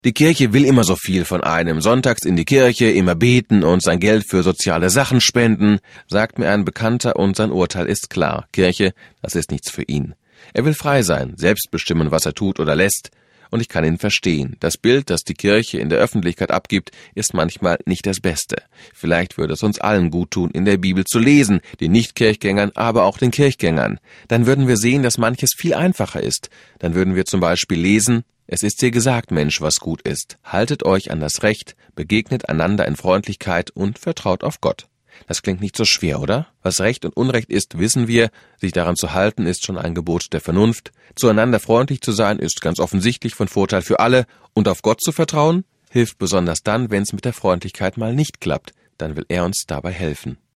Die Kirche will immer so viel von einem. Sonntags in die Kirche, immer beten und sein Geld für soziale Sachen spenden, sagt mir ein Bekannter, und sein Urteil ist klar. Kirche, das ist nichts für ihn. Er will frei sein, selbst bestimmen, was er tut oder lässt. Und ich kann ihn verstehen. Das Bild, das die Kirche in der Öffentlichkeit abgibt, ist manchmal nicht das Beste. Vielleicht würde es uns allen gut tun, in der Bibel zu lesen, den Nicht-Kirchgängern, aber auch den Kirchgängern. Dann würden wir sehen, dass manches viel einfacher ist. Dann würden wir zum Beispiel lesen: Es ist dir gesagt, Mensch, was gut ist. Haltet euch an das Recht, begegnet einander in Freundlichkeit und vertraut auf Gott. Das klingt nicht so schwer, oder? Was Recht und Unrecht ist, wissen wir. Sich daran zu halten, ist schon ein Gebot der Vernunft. Zueinander freundlich zu sein, ist ganz offensichtlich von Vorteil für alle. Und auf Gott zu vertrauen, hilft besonders dann, wenn es mit der Freundlichkeit mal nicht klappt. Dann will er uns dabei helfen.